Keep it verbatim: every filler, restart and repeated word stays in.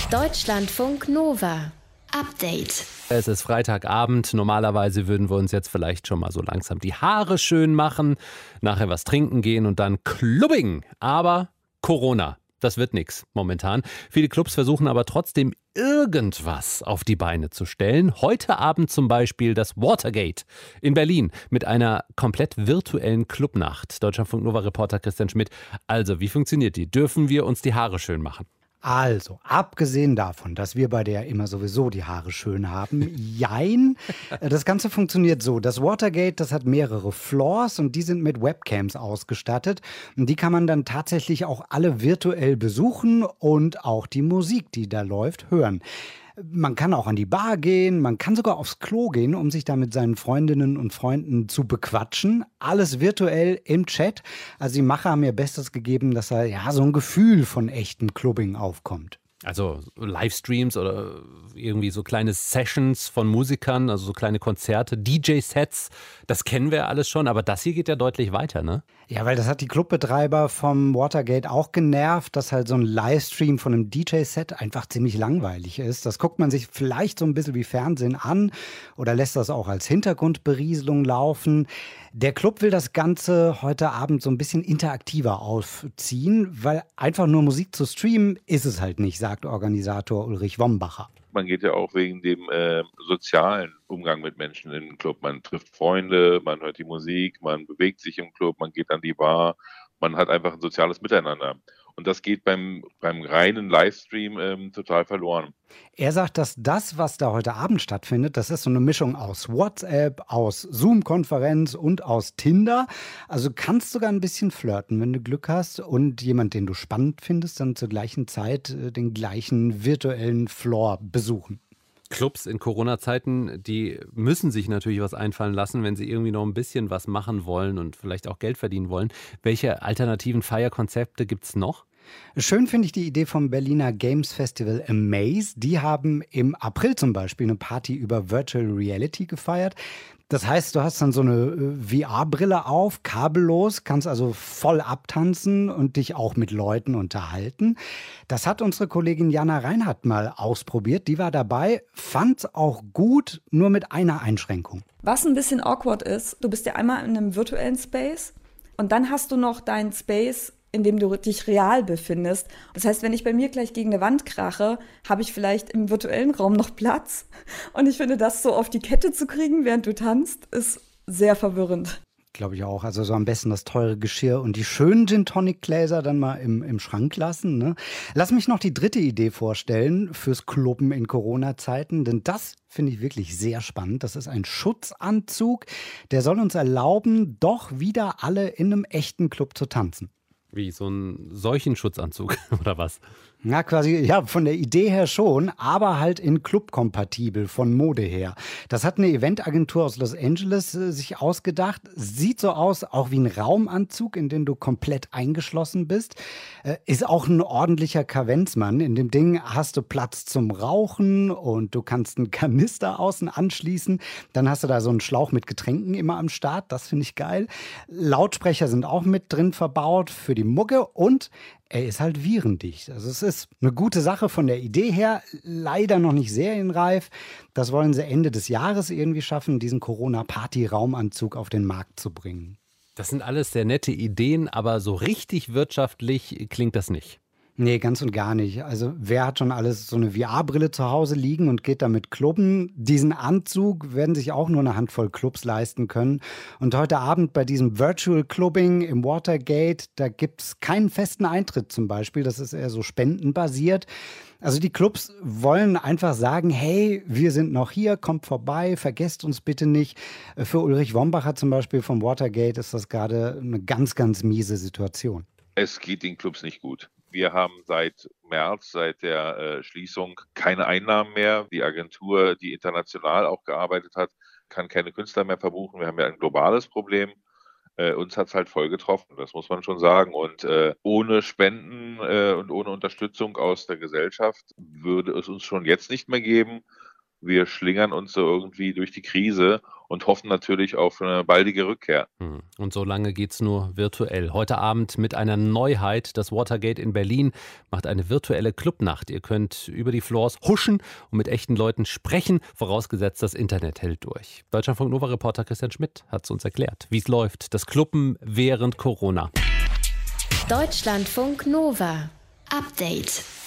Deutschlandfunk Nova. Update. Es ist Freitagabend. Normalerweise würden wir uns jetzt vielleicht schon mal so langsam die Haare schön machen, nachher was trinken gehen und dann Clubbing. Aber Corona, das wird nichts momentan. Viele Clubs versuchen aber trotzdem irgendwas auf die Beine zu stellen. Heute Abend zum Beispiel das Watergate in Berlin mit einer komplett virtuellen Clubnacht. Deutschlandfunk Nova-Reporter Christian Schmidt. Also, wie funktioniert die? Dürfen wir uns die Haare schön machen? Also, abgesehen davon, dass wir bei der immer sowieso die Haare schön haben, jein. Das Ganze funktioniert so. Das Watergate, das hat mehrere Floors und die sind mit Webcams ausgestattet. Und die kann man dann tatsächlich auch alle virtuell besuchen und auch die Musik, die da läuft, hören. Man kann auch an die Bar gehen, man kann sogar aufs Klo gehen, um sich da mit seinen Freundinnen und Freunden zu bequatschen. Alles virtuell im Chat. Also die Macher haben ihr Bestes gegeben, dass da ja so ein Gefühl von echtem Clubbing aufkommt. Also Livestreams oder irgendwie so kleine Sessions von Musikern, also so kleine Konzerte, D J-Sets, das kennen wir alles schon, aber das hier geht ja deutlich weiter, ne? Ja, weil das hat die Clubbetreiber vom Watergate auch genervt, dass halt so ein Livestream von einem D J-Set einfach ziemlich langweilig ist. Das guckt man sich vielleicht so ein bisschen wie Fernsehen an oder lässt das auch als Hintergrundberieselung laufen. Der Club will das Ganze heute Abend so ein bisschen interaktiver aufziehen, weil einfach nur Musik zu streamen ist es halt nicht, sagt Organisator Ulrich Wombacher. Man geht ja auch wegen dem äh, sozialen Umgang mit Menschen in den Club. Man trifft Freunde, man hört die Musik, man bewegt sich im Club, man geht an die Bar, man hat einfach ein soziales Miteinander. Und das geht beim, beim reinen Livestream ähm, total verloren. Er sagt, dass das, was da heute Abend stattfindet, das ist so eine Mischung aus WhatsApp, aus Zoom-Konferenz und aus Tinder. Also du kannst sogar ein bisschen flirten, wenn du Glück hast und jemand, den du spannend findest, dann zur gleichen Zeit äh, den gleichen virtuellen Floor besuchen. Clubs in Corona-Zeiten, die müssen sich natürlich was einfallen lassen, wenn sie irgendwie noch ein bisschen was machen wollen und vielleicht auch Geld verdienen wollen. Welche alternativen Feierkonzepte gibt es noch? Schön finde ich die Idee vom Berliner Games Festival Amaze. Die haben im April zum Beispiel eine Party über Virtual Reality gefeiert. Das heißt, du hast dann so eine V R-Brille auf, kabellos, kannst also voll abtanzen und dich auch mit Leuten unterhalten. Das hat unsere Kollegin Jana Reinhardt mal ausprobiert. Die war dabei, fand's auch gut, nur mit einer Einschränkung. Was ein bisschen awkward ist, du bist ja einmal in einem virtuellen Space und dann hast du noch deinen Space, in dem du dich real befindest. Das heißt, wenn ich bei mir gleich gegen eine Wand krache, habe ich vielleicht im virtuellen Raum noch Platz. Und ich finde, das so auf die Kette zu kriegen, während du tanzt, ist sehr verwirrend. Glaube ich auch. Also so am besten das teure Geschirr und die schönen Gin-Tonic-Gläser dann mal im, im Schrank lassen. Ne? Lass mich noch die dritte Idee vorstellen fürs Clubben in Corona-Zeiten, denn das finde ich wirklich sehr spannend. Das ist ein Schutzanzug, der soll uns erlauben, doch wieder alle in einem echten Club zu tanzen. Wie so ein Seuchenschutzanzug oder was? Ja, quasi, ja, von der Idee her schon, aber halt in Club-kompatibel von Mode her. Das hat eine Eventagentur aus Los Angeles äh, sich ausgedacht. Sieht so aus, auch wie ein Raumanzug, in dem du komplett eingeschlossen bist. Äh, ist auch ein ordentlicher Kavenzmann. In dem Ding hast du Platz zum Rauchen und du kannst einen Kanister außen anschließen. Dann hast du da so einen Schlauch mit Getränken immer am Start. Das finde ich geil. Lautsprecher sind auch mit drin verbaut für die Mucke und er ist halt virendicht. Also es ist eine gute Sache von der Idee her, leider noch nicht serienreif. Das wollen sie Ende des Jahres irgendwie schaffen, diesen Corona-Party-Raumanzug auf den Markt zu bringen. Das sind alles sehr nette Ideen, aber so richtig wirtschaftlich klingt das nicht. Nee, ganz und gar nicht. Also wer hat schon alles so eine V R-Brille zu Hause liegen und geht damit klubben? Diesen Anzug werden sich auch nur eine Handvoll Clubs leisten können. Und heute Abend bei diesem Virtual Clubbing im Watergate, da gibt es keinen festen Eintritt zum Beispiel. Das ist eher so spendenbasiert. Also die Clubs wollen einfach sagen, hey, wir sind noch hier, kommt vorbei, vergesst uns bitte nicht. Für Ulrich Wombacher zum Beispiel vom Watergate ist das gerade eine ganz, ganz miese Situation. Es geht den Clubs nicht gut. Wir haben seit März, seit der äh, Schließung, keine Einnahmen mehr. Die Agentur, die international auch gearbeitet hat, kann keine Künstler mehr verbuchen. Wir haben ja ein globales Problem. Äh, uns hat es halt voll getroffen, das muss man schon sagen. Und äh, ohne Spenden äh, und ohne Unterstützung aus der Gesellschaft würde es uns schon jetzt nicht mehr geben. Wir schlingern uns so irgendwie durch die Krise und hoffen natürlich auf eine baldige Rückkehr. Und so lange geht's nur virtuell. Heute Abend mit einer Neuheit. Das Watergate in Berlin macht eine virtuelle Clubnacht. Ihr könnt über die Floors huschen und mit echten Leuten sprechen, vorausgesetzt das Internet hält durch. Deutschlandfunk Nova-Reporter Christian Schmidt hat es uns erklärt, wie es läuft. Das Clubben während Corona. Deutschlandfunk Nova. Update.